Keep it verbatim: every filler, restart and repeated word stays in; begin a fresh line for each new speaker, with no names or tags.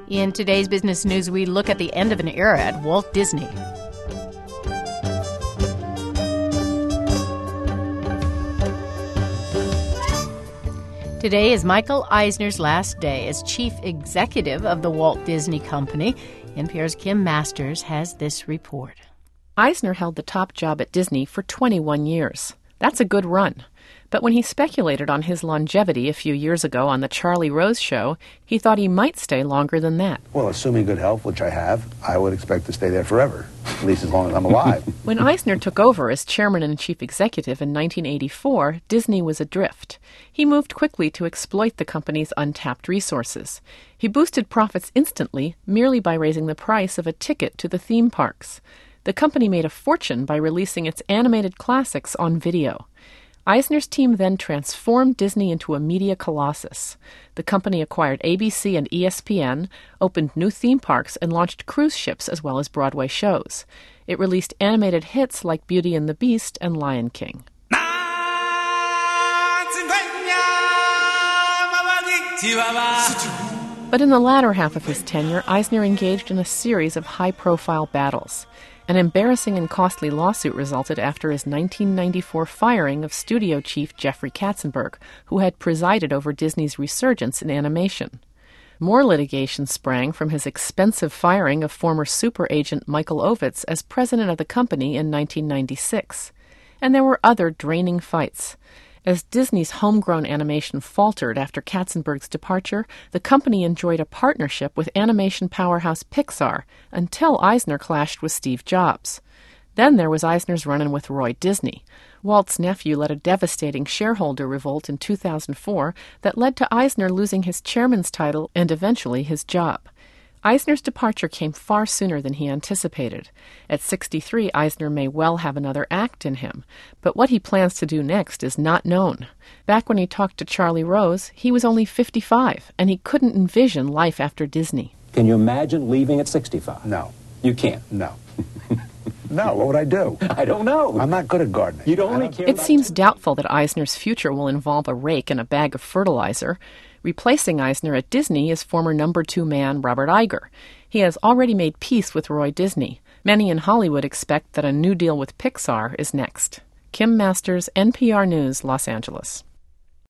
In today's business news, we look at the end of an era at Walt Disney. Today is Michael Eisner's last day as chief executive of the Walt Disney Company. N P R's Kim Masters has this report.
Eisner held the top job at Disney for twenty-one years. That's a good run. But when he speculated on his longevity a few years ago on The Charlie Rose Show, he thought he might stay longer than that.
Well, assuming good health, which I have, I would expect to stay there forever, at least as long as I'm alive.
When Eisner took over as chairman and chief executive in nineteen eighty-four, Disney was adrift. He moved quickly to exploit the company's untapped resources. He boosted profits instantly merely by raising the price of a ticket to the theme parks. The company made a fortune by releasing its animated classics on video. Eisner's team then transformed Disney into a media colossus. The company acquired A B C and E S P N, opened new theme parks, and launched cruise ships as well as Broadway shows. It released animated hits like Beauty and the Beast and Lion King. But in the latter half of his tenure, Eisner engaged in a series of high-profile battles. An embarrassing and costly lawsuit resulted after his nineteen ninety-four firing of studio chief Jeffrey Katzenberg, who had presided over Disney's resurgence in animation. More litigation sprang from his expensive firing of former super agent Michael Ovitz as president of the company in nineteen ninety-six. And there were other draining fights. As Disney's homegrown animation faltered after Katzenberg's departure, the company enjoyed a partnership with animation powerhouse Pixar until Eisner clashed with Steve Jobs. Then there was Eisner's run-in with Roy Disney. Walt's nephew led a devastating shareholder revolt in two thousand four that led to Eisner losing his chairman's title and eventually his job. Eisner's departure came far sooner than he anticipated. At sixty-three, Eisner may well have another act in him, but what he plans to do next is not known. Back when he talked to Charlie Rose, he was only fifty-five, and he couldn't envision life after Disney.
Can you imagine leaving at sixty-five?
No.
You can't?
No. No, what would I do?
I don't know.
I'm not good at gardening.
You'd only care
It
about
seems doubtful that Eisner's future will involve a rake and a bag of fertilizer. Replacing Eisner at Disney is former number two man Robert Iger. He has already made peace with Roy Disney. Many in Hollywood expect that a new deal with Pixar is next. Kim Masters, N P R News, Los Angeles.